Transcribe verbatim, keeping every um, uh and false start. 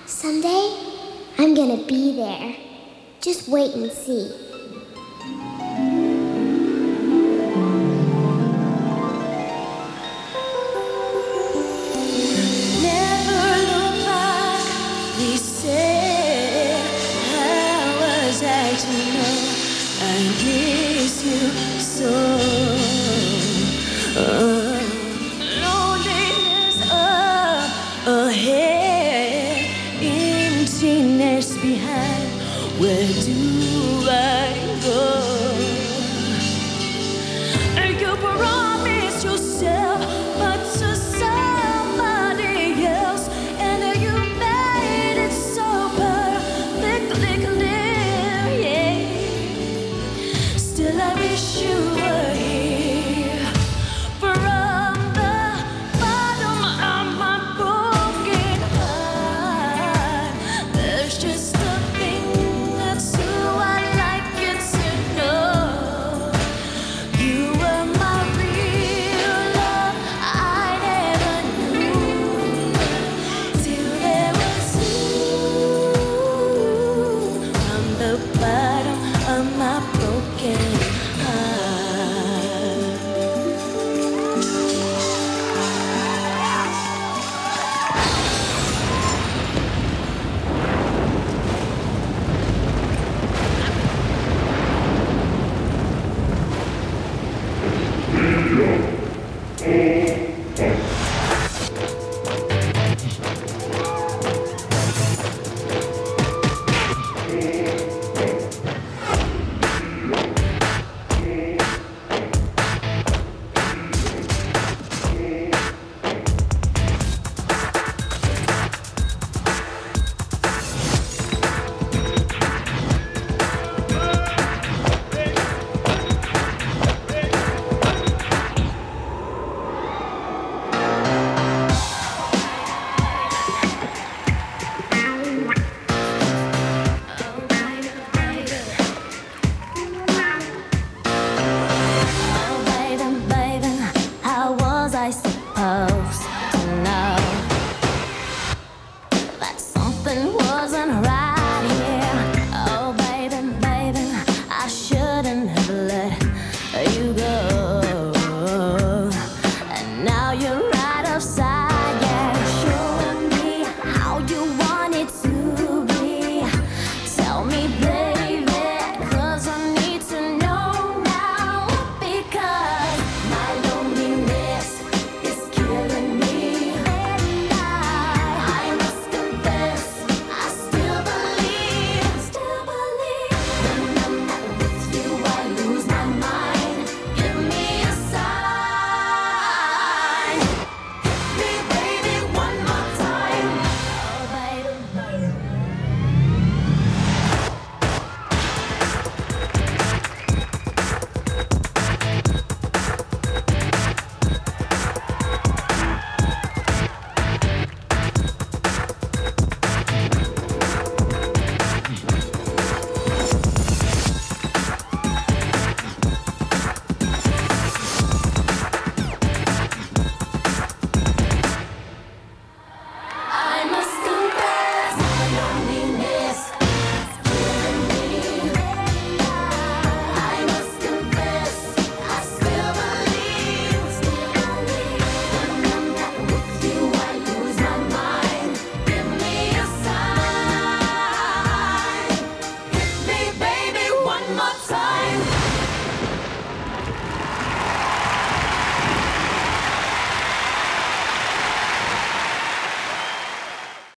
Someday, I'm gonna be there. Just wait and see. Never look back, we said. How was I to know I miss you so? Uh, loneliness up ahead, emptiness behind. Where do I go? You promised yourself, but to somebody else, and you made it so perfectly clear. Yeah. Still, I wish you were here. From the bottom of my broken heart, there's just a thing that's who I like you to know. You were my real love, I never knew till there was you. From the bottom of my broken heart. Oh, baby, baby, how was I supposed to know that something